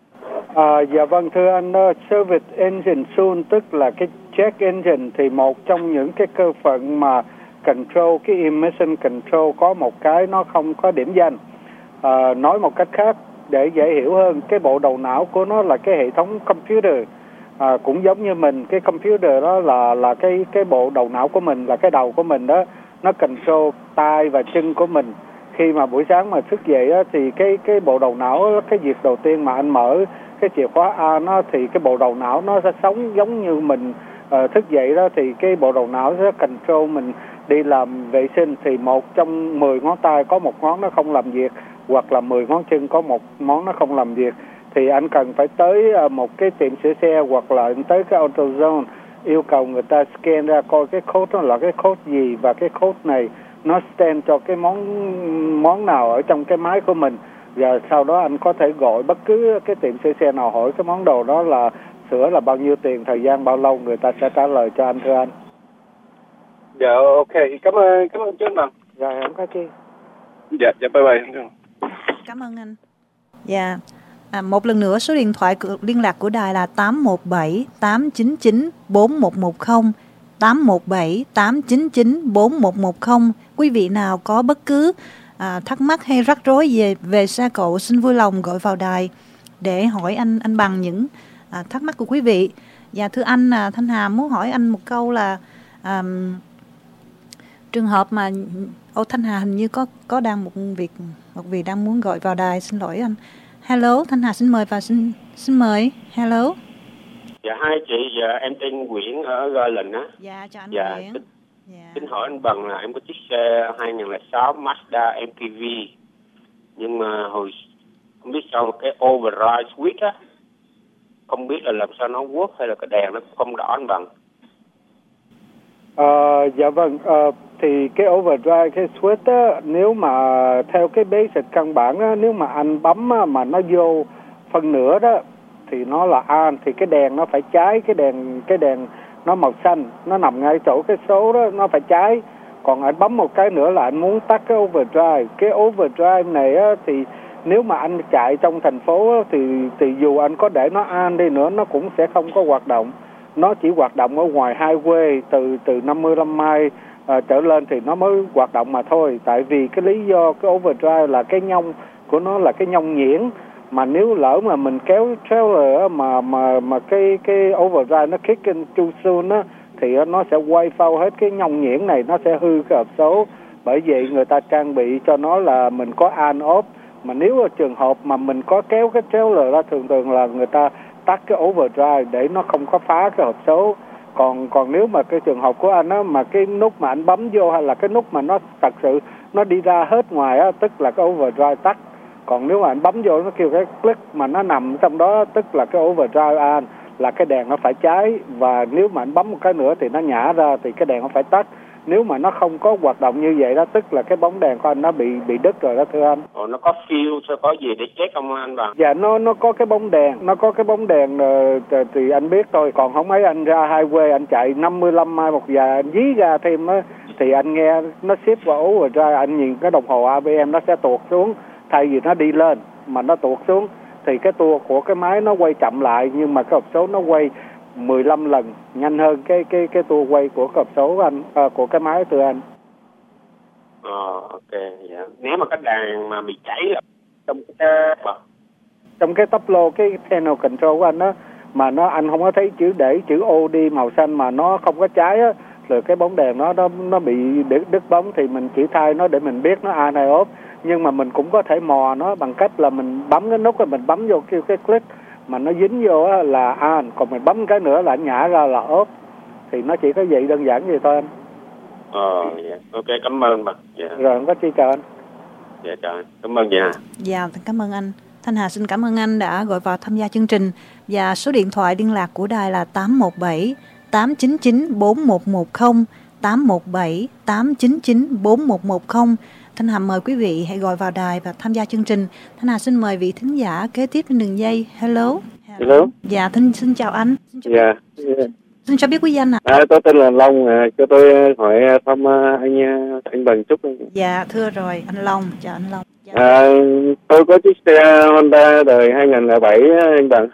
À, dạ vâng thưa anh, uh, Service Engine Soon tức là cái check engine thì một trong những cái cơ phận mà control, cái emission control có một cái nó không có điểm danh. À, nói một cách khác để dễ hiểu hơn, cái bộ đầu não của nó là cái hệ thống computer. À, cũng giống như mình, cái computer đó là là cái cái bộ đầu não của mình, là cái đầu của mình đó, nó control tay và chân của mình. Khi mà buổi sáng mà thức dậy á, thì cái cái bộ đầu não, cái việc đầu tiên mà anh mở cái chìa khóa A nó thì cái bộ đầu não nó sẽ sống giống như mình uh, thức dậy đó, thì cái bộ đầu não sẽ control mình đi làm vệ sinh. Thì một trong mười ngón tay có một ngón nó không làm việc, hoặc là mười ngón chân có một ngón nó không làm việc, thì anh cần phải tới một cái tiệm sửa xe hoặc là anh tới cái AutoZone, yêu cầu người ta scan ra coi cái code nó là cái code gì, và cái code này nó stand cho cái món món nào ở trong cái máy của mình. Và sau đó anh có thể gọi bất cứ cái tiệm sửa xe nào hỏi cái món đồ đó là sửa là bao nhiêu tiền, thời gian bao lâu, người ta sẽ trả lời cho anh thưa anh. Dạ ok, cảm ơn cảm ơn chú anh Bằng. Dạ không có chi. Dạ dạ bye bye. Cảm ơn anh. Dạ. À, một lần nữa số điện thoại liên lạc của đài là tám một bảy tám chín chín bốn một một không, tám một bảy tám chín chín bốn một một không. Quý vị nào có bất cứ à, thắc mắc hay rắc rối về về xe cộ xin vui lòng gọi vào đài để hỏi anh anh Bằng những à, thắc mắc của quý vị. Và thưa anh, à, Thanh Hà muốn hỏi anh một câu là à, trường hợp mà ô Thanh Hà hình như có có đang một việc một vị đang muốn gọi vào đài, xin lỗi anh. Hello, Thanh Hà xin mời và xin xin mời. Hello. Dạ hai chị, dạ, em tên Nguyễn ở Garland á. Dạ chào anh dạ, Nguyễn. Xin, dạ. Xin hỏi anh Bằng là em có chiếc xe hai nghìn lẻ sáu Mazda em pê vê, nhưng mà hồi không biết sao cái override switch á, không biết là làm sao nó work hay là cái đèn nó không đỏ anh Bằng. À, dạ vâng, à, thì cái overdrive, cái switch á, nếu mà theo cái basic căn bản á, nếu mà anh bấm á, mà nó vô phân nửa đó thì nó là on, thì cái đèn nó phải cháy, cái đèn cái đèn nó màu xanh, nó nằm ngay chỗ cái số đó nó phải cháy. Còn anh bấm một cái nữa là anh muốn tắt cái overdrive. Cái overdrive này á, thì nếu mà anh chạy trong thành phố á, thì thì dù anh có để nó on đi nữa nó cũng sẽ không có hoạt động. Nó chỉ hoạt động ở ngoài highway từ từ năm mươi lăm mile à, trở lên thì nó mới hoạt động mà thôi. Tại vì cái lý do cái overdrive là cái nhông của nó là cái nhông nhuyễn, mà nếu lỡ mà mình kéo trailer mà mà mà cái cái overdrive nó kick in too soon á, thì nó sẽ quay phao hết cái nhông nhuyễn này, nó sẽ hư cái hộp số. Bởi vậy người ta trang bị cho nó là mình có on off. Mà nếu ở trường hợp mà mình có kéo cái trailer ra, thường thường là người ta tắt cái overdrive để nó không có phá cái hộp số. Còn còn nếu mà cái trường hợp của anh á, mà cái nút mà anh bấm vô hay là cái nút mà nó thật sự nó đi ra hết ngoài á, tức là cái overdrive tắt. Còn nếu mà anh bấm vô nó kêu cái click mà nó nằm trong đó, tức là cái overdrive on, là cái đèn nó phải cháy. Và nếu mà anh bấm một cái nữa thì nó nhả ra thì cái đèn nó phải tắt. Nếu mà nó không có hoạt động như vậy đó, tức là cái bóng đèn của anh nó bị bị đứt rồi đó thưa anh. Ồ, nó có fuse hay có gì để check không anh Bằng? Dạ, nó nó có cái bóng đèn, nó có cái bóng đèn uh, thì anh biết thôi. Còn không mấy anh ra highway anh chạy năm mươi lăm mai một giờ, anh dí ra thêm á, thì anh nghe nó ship vào ố rồi ra, anh nhìn cái đồng hồ a bê em nó sẽ tuột xuống, thay vì nó đi lên mà nó tuột xuống, thì cái tua của cái máy nó quay chậm lại, nhưng mà cái hộp số nó quay mười lăm lần nhanh hơn cái cái cái tua quay của cái hộp số anh à, của cái máy thưa anh. Ờ, ok, dạ. Nếu mà cái đèn mà bị cháy là trong cái trong cái tắp lô, cái panel control của anh đó, mà nó anh không có thấy chữ để chữ ô đê màu xanh mà nó không có cháy á, rồi cái bóng đèn nó nó nó bị đứt, đứt bóng thì mình chỉ thay nó để mình biết nó on hay off. Nhưng mà mình cũng có thể mò nó bằng cách là mình bấm cái nút, rồi mình bấm vô kêu cái click mà nó dính vô á là on, còn mình bấm cái nữa là nhả ra là off. Thì nó chỉ có vậy, đơn giản vậy thôi anh. Ờ, dạ. Ok, cảm ơn bạn. Dạ. Rồi, không có chi, chào anh. Dạ, chào anh. Cảm ơn dạ. Dạ, cảm ơn anh. Thanh Hà xin cảm ơn anh đã gọi vào tham gia chương trình. Và số điện thoại liên lạc của đài là tám một bảy tám chín chín bốn một một không, tám một bảy tám chín chín bốn một một không. Thanh Hà mời quý vị hãy gọi vào đài và tham gia chương trình. Thanh Hà xin mời vị thính giả kế tiếp trên đường dây. Hello. Hello. Dạ, Thanh xin chào anh. Xin cho, Dạ. xin cho biết quý danh ạ. À, tôi tên là Long, à, cho tôi hỏi thăm anh anh Bằng chút. Dạ, thưa rồi, anh Long. Chào anh Long. Dạ. À, tôi có chiếc xe Honda đời hai không không bảy anh Bằng.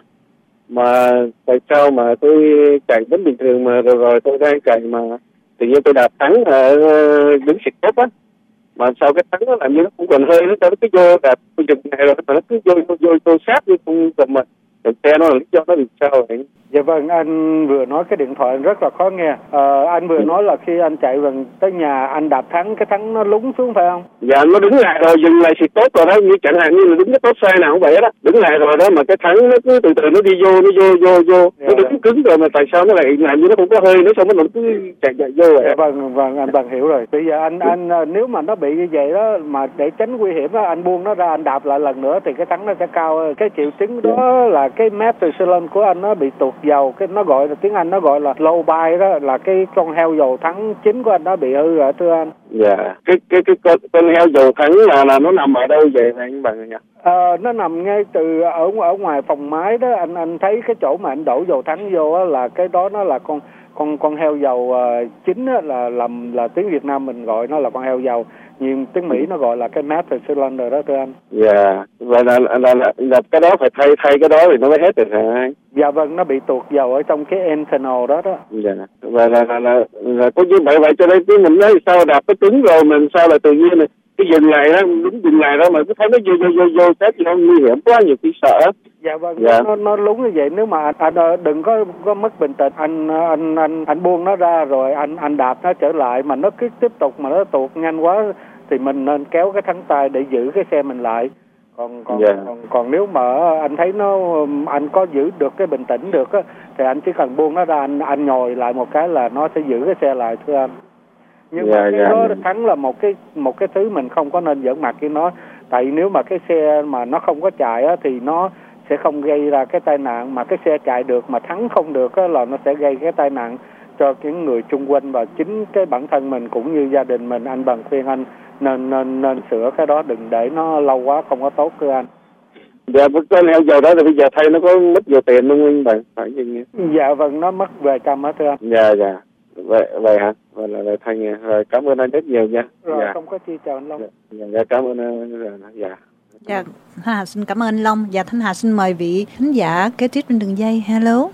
Mà tại sao mà tôi chạy vẫn bình thường mà rồi rồi tôi đang chạy mà tự nhiên tôi đạp thắng ở đứng xịt tốp á, mà sao cái thắng nó làm như nó cũng còn hơi nữa, sao nó cứ vô đạp tôi dừng này rồi mà nó cứ vô vô vô, vô sát với con cầm mà xe nó là lý do nó bị sao vậy? Dạ vâng, anh vừa nói cái điện thoại rất là khó nghe. Ờ, anh vừa nói là khi anh chạy gần tới nhà anh đạp thắng, cái thắng nó lún xuống phải không? Dạ, nó đứng lại rồi, dừng lại xịt tốt rồi đó, như chẳng hạn như là đứng cái tốt xe nào cũng vậy đó, đứng lại rồi đó, mà cái thắng nó cứ từ từ nó đi vô, nó vô vô vô, dạ, nó đứng cứng rồi mà tại sao nó lại làm như nó không có hơi, nó sao nó cứ chạy chạy vô vậy? Dạ vâng, vâng, anh Bằng hiểu rồi. Bây giờ anh anh nếu mà nó bị như vậy đó, mà để tránh nguy hiểm đó, anh buông nó ra, anh đạp lại lần nữa thì cái thắng nó sẽ cao hơn. Cái triệu chứng đó là cái Methicillin của anh nó bị tụt dầu, cái nó gọi là tiếng Anh nó gọi là low buy, đó là cái con heo dầu thắng chính của anh nó bị hư rồi thưa anh. Dạ, cái cái cái con, con heo dầu thắng là là nó nằm ở đâu vậy anh Bằng nhỉ? Ờ, nó nằm ngay từ ở ở ngoài phòng máy đó, anh anh thấy cái chỗ mà anh đổ dầu thắng vô á, là cái đó nó là con con con heo dầu uh, chính á, là làm là tiếng Việt Nam mình gọi nó là con heo dầu, nhưng tiếng Mỹ nó gọi là cái Methicillin rồi đó thưa anh. Dạ, vậy là, là, là, là, là cái đó phải thay thay cái đó thì nó mới hết được hả anh? Dạ vâng, nó bị tuột dầu ở trong cái ethanol đó đó. Dạ, và là là, là, là có như vậy vậy cho nên cái mình nói sao đạp cái cứng rồi mình sao là tự nhiên này cái dừng lại đó, đúng dừng lại đó mà cứ thấy nó vô vô vô vô chết gì không, nguy hiểm quá, nhiều khi sợ. Dạ vâng, dạ. Nó nó lún như vậy, nếu mà anh, anh đừng có có mất bình tĩnh, anh anh anh anh buông nó ra rồi anh anh đạp nó trở lại mà nó cứ tiếp tục mà nó tuột nhanh quá thì mình nên kéo cái thắng tay để giữ cái xe mình lại. Còn còn, yeah. còn còn nếu mà anh thấy nó anh có giữ được cái bình tĩnh được á thì anh chỉ cần buông nó ra, anh anh nhồi lại một cái là nó sẽ giữ cái xe lại thưa anh. Nhưng yeah, mà cái yeah. đó thắng là một cái một cái thứ mình không có nên giỡn mặt với nó, tại nếu mà cái xe mà nó không có chạy á thì nó sẽ không gây ra cái tai nạn, mà cái xe chạy được mà thắng không được á là nó sẽ gây cái tai nạn cho những người chung quanh và chính cái bản thân mình cũng như gia đình mình. Anh Bằng khuyên anh nên nên nên sửa cái đó, đừng để nó lâu quá không có tốt thưa anh. Dạ, con heo dầu đó thì bây giờ thay nó có mất nhiều tiền không anh Bằng? Phải gì? Dạ vâng, nó mất vài trăm hết thưa anh. Dạ dạ. Vậy vậy hả? Vậy là, là thay nha. Rồi cảm ơn anh rất nhiều nha. Rồi dạ. Không có chi, chào anh Long. Dạ, dạ cảm ơn anh. Dạ. Dạ, Thanh Hà xin cảm ơn anh Long. Và Thanh Hà xin mời vị khán giả kế tiếp trên đường dây. Hello.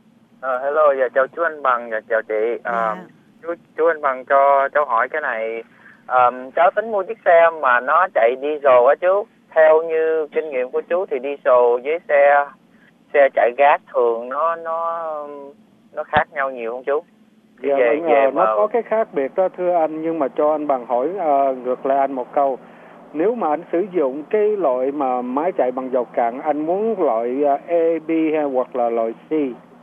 À, hello, dạ chào chú anh Bằng, dạ chào chị. À, yeah. chú chú anh Bằng cho cháu hỏi cái này. À, cháu tính mua chiếc xe mà nó chạy diesel á chú. Theo như kinh nghiệm của chú thì diesel với xe xe chạy gas thường nó nó nó khác nhau nhiều không chú? Dạ, về, vâng, về nó mà... có cái khác biệt đó thưa anh, nhưng mà cho anh Bằng hỏi uh, ngược lại anh một câu. Nếu mà anh sử dụng cái loại mà máy chạy bằng dầu cạn, anh muốn loại uh, A, B hay hoặc là loại C?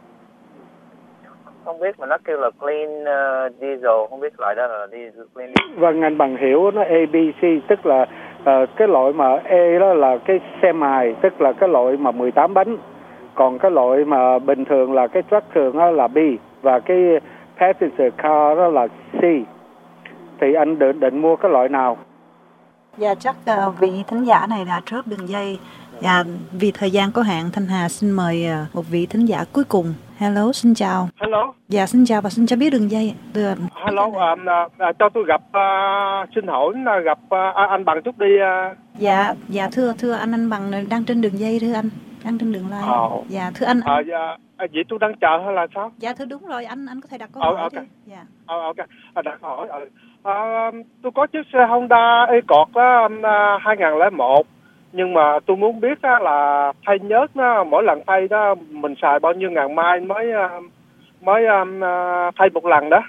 Không biết mà nó kêu là clean uh, diesel, không biết loại đó là diesel clean. Vâng, anh Bằng hiểu nó A, B, C, tức là uh, cái loại mà A đó là cái xe mài, tức là cái loại mà mười tám bánh. Còn cái loại mà bình thường là cái truck thường đó là B, và cái passenger car đó là C. thì anh định định mua cái loại nào? Dạ chắc uh, vị thính giả này đã rớt đường dây. Dạ vì thời gian có hạn, Thanh Hà xin mời uh, một vị thính giả cuối cùng. Hello, xin chào. Hello. Dạ xin chào và xin cho biết đường dây. Từ... Hello, uh, uh, cho tôi gặp, uh, xin hỏi uh, gặp uh, anh Bằng chút đi. Uh. Dạ, dạ thưa thưa anh anh Bằng đang trên đường dây thưa anh, đang trên đường line. Oh. Dạ thưa anh. anh... Uh, dạ, vậy tôi đang chờ hay là sao? Dạ thưa đúng rồi, anh anh có thể đặt câu Oh, hỏi okay. đi. Dạ. Oh, ok, uh, đặt câu hỏi. Uh. Uh, tôi có chiếc xe Honda Accord uh, hai không không một. Nhưng mà tôi muốn biết á, là thay nhớt nó, mỗi lần thay đó mình xài bao nhiêu ngàn mai mới mới um, thay một lần đó.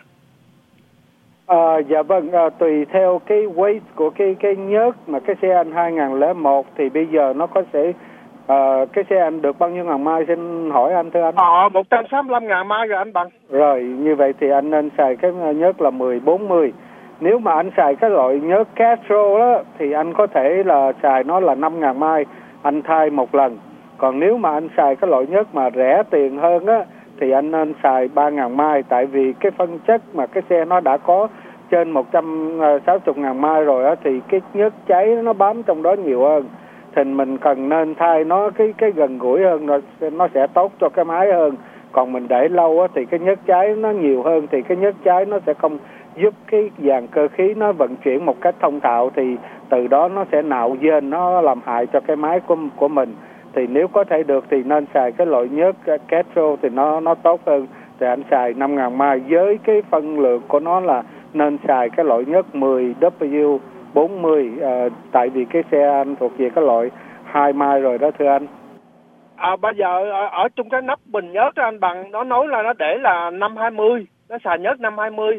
À, dạ vâng, à, tùy theo cái weight của cái cái nhớt mà cái xe anh hai không không một thì bây giờ nó có sẽ à, cái xe anh được bao nhiêu ngàn mai, xin hỏi anh thưa anh? Ờ, một trăm sáu mươi lăm ngàn mai rồi anh Bằng. Rồi, như vậy thì anh nên xài cái nhớt là mười bốn mươi. Nếu mà anh xài cái loại nhớt Castro đó thì anh có thể là xài nó là năm ngàn mai, anh thay một lần. Còn nếu mà anh xài cái loại nhớt mà rẻ tiền hơn á thì anh nên xài ba ngàn mai, tại vì cái phân chất mà cái xe nó đã có trên một trăm sáu mươi ngàn mai rồi á thì cái nhớt cháy nó bám trong đó nhiều hơn. Thì mình cần nên thay nó cái cái gần gũi hơn, nó nó sẽ tốt cho cái máy hơn. Còn mình để lâu á thì cái nhớt cháy nó nhiều hơn thì cái nhớt cháy nó sẽ không giúp cái dàn cơ khí nó vận chuyển một cách thông thạo, thì từ đó nó sẽ nạo vên, nó làm hại cho cái máy của của mình. Thì nếu có thể được thì nên xài cái loại nhớt Castro thì nó nó tốt hơn. Thì anh xài năm ngàn mai, với cái phân lượng của nó là nên xài cái loại nhớt mười W bốn mươi, à, tại vì cái xe anh thuộc về cái loại hai mai rồi đó thưa anh. À, bây giờ ở, ở trong cái nắp bình nhớt đó anh Bằng, nó nói là nó để là năm hai mươi, nó xài nhớt năm hai mươi.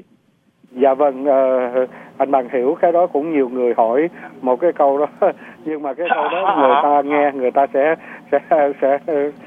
Dạ vâng, uh, anh Bằng hiểu cái đó, cũng nhiều người hỏi một cái câu đó, nhưng mà cái câu đó người ta nghe, người ta sẽ sẽ sẽ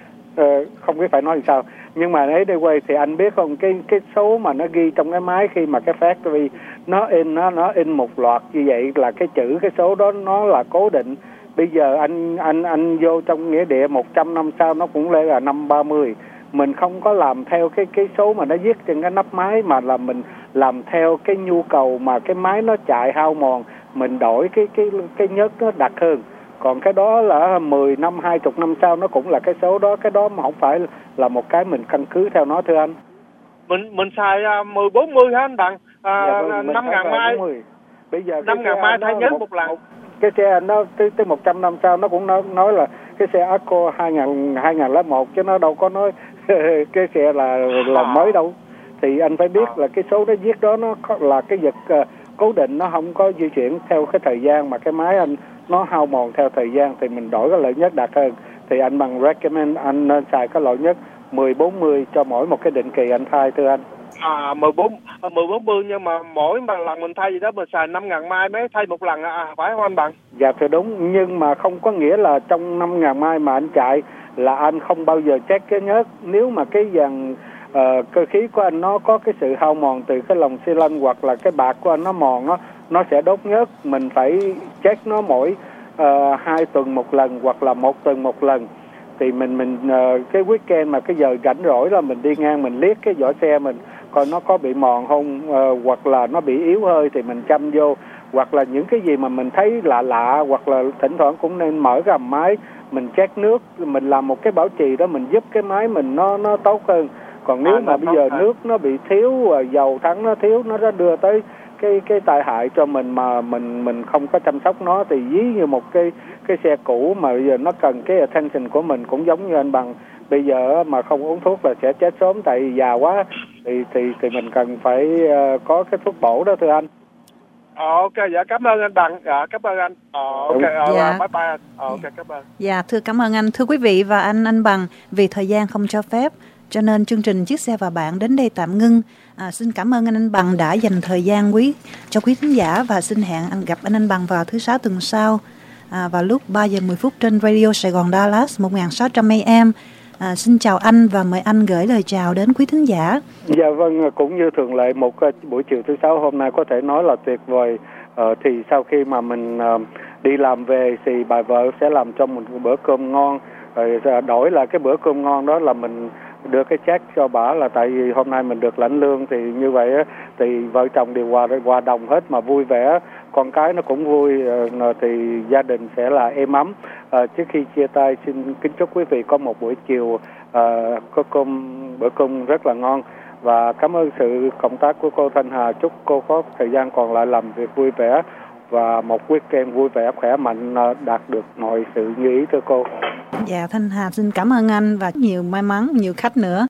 uh, không biết phải nói làm sao. Nhưng mà ấy đây quay thì anh biết không, cái cái số mà nó ghi trong cái máy khi mà cái factory nó in nó nó in một loạt như vậy là cái chữ cái số đó nó là cố định. Bây giờ anh anh anh vô trong nghĩa địa một trăm năm sau nó cũng lên là năm ba mươi. Mình không có làm theo cái cái số mà nó viết trên cái nắp máy, mà là mình làm theo cái nhu cầu mà cái máy nó chạy hao mòn, mình đổi cái cái cái nhớt nó đặc hơn. Còn cái đó là mười năm, hai mươi năm sau nó cũng là cái số đó, cái đó mà không phải là một cái mình căn cứ theo nó thưa anh. Mình mình xài uh, mười bốn mươi hả anh Bằng? À, dạ, vâng, năm ngàn mai. Bây giờ năm ngàn mai thay nhớt một, một lần. Cái xe nó tới tới một trăm năm sau nó cũng nói, nói là cái xe Accord hai không không một chứ nó đâu có nói cái xe là là mới đâu. Thì anh phải biết là cái số nó viết đó nó là cái vật uh, cố định, nó không có di chuyển theo cái thời gian, mà cái máy anh nó hao mòn theo thời gian, thì mình đổi cái loại nhớt đặc hơn. Thì anh bằng recommend anh nên xài cái loại nhớt mười bốn mươi cho mỗi một cái định kỳ anh thay thưa anh. À mười bốn mươi, nhưng mà mỗi mà lần mình thay gì đó mình xài năm ngàn mai mới thay một lần à, phải không anh Bằng? Dạ thì đúng, nhưng mà không có nghĩa là trong năm ngàn mai mà anh chạy là anh không bao giờ check cái nhớt. Nếu mà cái dàn uh, cơ khí của anh nó có cái sự hao mòn từ cái lồng xi lanh hoặc là cái bạc của anh nó mòn, nó nó sẽ đốt nhớt. Mình phải check nó mỗi uh, hai tuần một lần hoặc là một tuần một lần. Thì mình mình uh, cái weekend mà cái giờ rảnh rỗi là mình đi ngang mình liếc cái vỏ xe mình coi nó có bị mòn không, uh, hoặc là nó bị yếu hơi thì mình chăm vô, hoặc là những cái gì mà mình thấy lạ lạ, hoặc là thỉnh thoảng cũng nên mở cái hầm máy mình check nước, mình làm một cái bảo trì đó, mình giúp cái máy mình nó nó tốt hơn. Còn nếu à, mà bây giờ hả? Nước nó bị thiếu, dầu thắng nó thiếu, nó đã đưa tới cái cái tai hại cho mình mà mình mình không có chăm sóc nó, thì ví như một cái cái xe cũ mà bây giờ nó cần cái attention của mình, cũng giống như anh Bằng bây giờ mà không uống thuốc là sẽ chết sớm tại vì già quá, thì thì thì mình cần phải uh, có cái thuốc bổ đó thưa anh. Ờ, ok, dạ cảm ơn anh Bằng, dạ cảm ơn anh. Ờ, ok, ờ, dạ. bye bye anh. Ờ, ok, cảm ơn. Dạ, thưa cảm ơn anh. Thưa quý vị và anh anh Bằng, vì thời gian không cho phép, cho nên chương trình Chiếc Xe và Bạn đến đây tạm ngưng. À, xin cảm ơn anh anh Bằng đã dành thời gian quý cho quý thính giả, và xin hẹn anh gặp anh anh Bằng vào thứ sáu tuần sau à, vào lúc ba giờ mười phút trên Radio Sài Gòn Dallas một nghìn sáu trăm A M. À, xin chào anh và mời anh gửi lời chào đến quý thính giả. Dạ vâng, cũng như thường lệ, một buổi chiều thứ sáu hôm nay có thể nói là tuyệt vời. Ờ, thì sau khi mà mình uh, đi làm về thì bà vợ sẽ làm cho một bữa cơm ngon, rồi đổi lại cái bữa cơm ngon đó là mình đưa cái check cho bà là tại vì hôm nay mình được lãnh lương, thì như vậy á, thì vợ chồng đều hòa hòa đồng hết mà vui vẻ, con cái nó cũng vui, thì gia đình sẽ là êm ấm. À, trước khi chia tay xin kính chúc quý vị có một buổi chiều à, có cơm bữa cơm rất là ngon, và cảm ơn sự cộng tác của cô Thanh Hà. Chúc cô có thời gian còn lại làm việc vui vẻ và một weekend vui vẻ khỏe mạnh, đạt được mọi sự như ý thưa cô. Dạ, Thanh Hà xin cảm ơn anh và nhiều may mắn, nhiều khách nữa.